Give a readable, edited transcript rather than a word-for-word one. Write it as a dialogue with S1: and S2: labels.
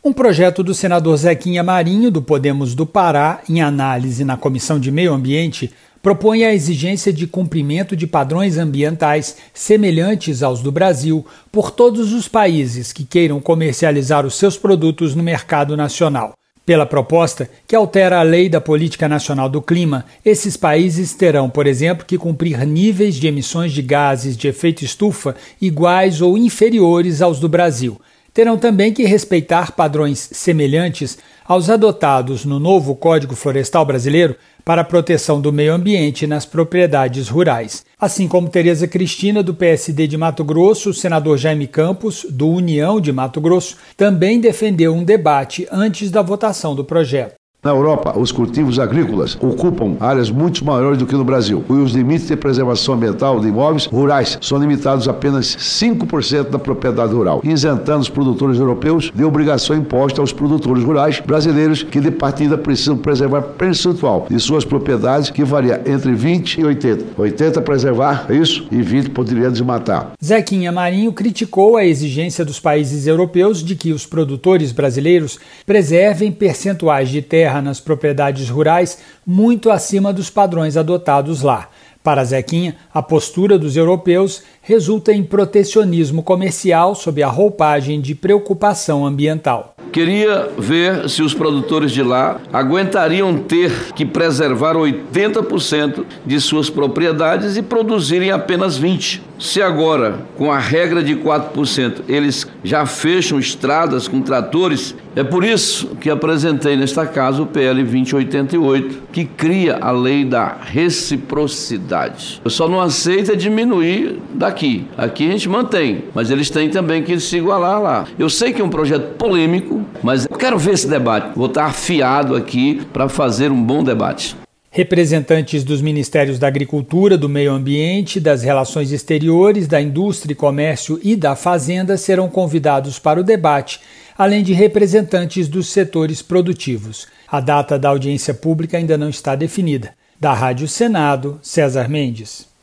S1: Um projeto do senador Zequinha Marinho, do Podemos do Pará, em análise na Comissão de Meio Ambiente, propõe a exigência de cumprimento de padrões ambientais semelhantes aos do Brasil por todos os países que queiram comercializar os seus produtos no mercado nacional. Pela proposta, que altera a Lei da Política Nacional do Clima, esses países terão, por exemplo, que cumprir níveis de emissões de gases de efeito estufa iguais ou inferiores aos do Brasil. Terão também que respeitar padrões semelhantes aos adotados no novo Código Florestal Brasileiro para a proteção do meio ambiente nas propriedades rurais. Assim como Tereza Cristina, do PSD de Mato Grosso, o senador Jaime Campos, do União de Mato Grosso, também defendeu um debate antes da votação do projeto.
S2: Na Europa, os cultivos agrícolas ocupam áreas muito maiores do que no Brasil, e os limites de preservação ambiental de imóveis rurais são limitados a apenas 5% da propriedade rural, isentando os produtores europeus de obrigação imposta aos produtores rurais brasileiros que de partida precisam preservar percentual de suas propriedades que varia entre 20 e 80. 80 preservar, é isso? E 20 poderia desmatar.
S1: Zequinha Marinho criticou a exigência dos países europeus de que os produtores brasileiros preservem percentuais de terra nas propriedades rurais muito acima dos padrões adotados lá. Para Zequinha, a postura dos europeus resulta em protecionismo comercial sob a roupagem de preocupação ambiental.
S3: Queria ver se os produtores de lá aguentariam ter que preservar 80% de suas propriedades e produzirem apenas 20%. Se agora, com a regra de 4%, eles já fecham estradas com tratores, é por isso que apresentei nesta casa o PL 2088, que cria a lei da reciprocidade. Eu só não aceito diminuir daqui. Aqui a gente mantém, mas eles têm também que se igualar lá. Eu sei que é um projeto polêmico, mas eu quero ver esse debate. Vou estar afiado aqui para fazer um bom debate.
S1: Representantes dos Ministérios da Agricultura, do Meio Ambiente, das Relações Exteriores, da Indústria e Comércio e da Fazenda serão convidados para o debate, além de representantes dos setores produtivos. A data da audiência pública ainda não está definida. Da Rádio Senado, César Mendes.